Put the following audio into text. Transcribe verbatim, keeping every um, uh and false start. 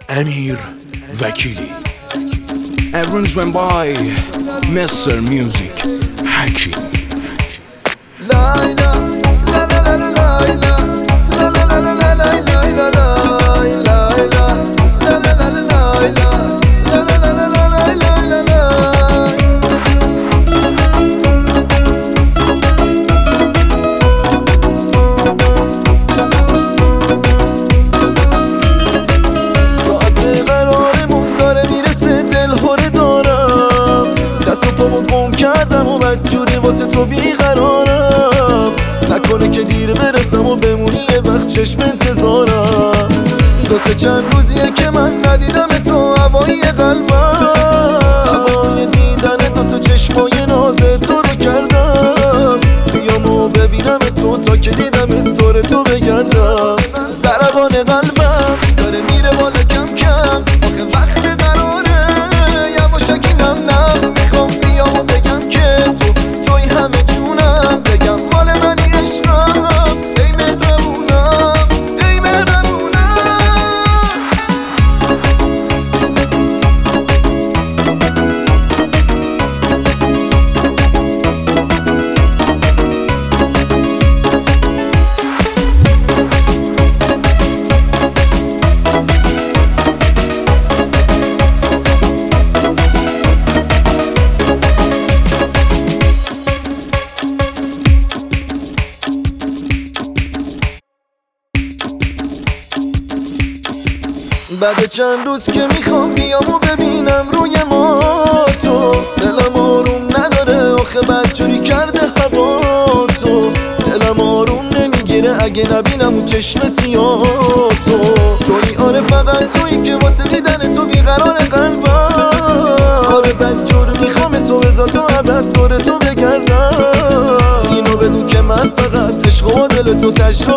Emir Vekili. Everyone's went by Mister Music Hakim. کردم و بدجوری واسه تو بیقرارم، نکنه که دیر برسم و بمونی یه وقت چشم انتظارم. دو سه چند روزیه که من ندیدم تو هوای قلبم، هوای دیدن دو تا چشمای ناز تو رو کردم. بیام و ببینم تو تا که دیدم دور تو بگردم. ضربان قلبم داره میره بالا کم کم، آخه وقت قراره یواشکی نم نم. میخوام بیام و بگم که تو توی همه جونم، بگم مال منی عشقم، ای مهربونم ای مهربونم. بعد چند روز که میخوام بیام و ببینم روی ما تو، دلم آروم نداره آخه بدجوری کرده هوا تو. دلم آروم نمیگیره اگه نبینم اون چشم سیاه تو. توی آره فقط توی که واسه دیدن تو بیقرار قلبم. آره بدجور میخوام تو بذار تو ابد دور تو بگردم. اینو بدون که من فقط عشق و دل تو تجربه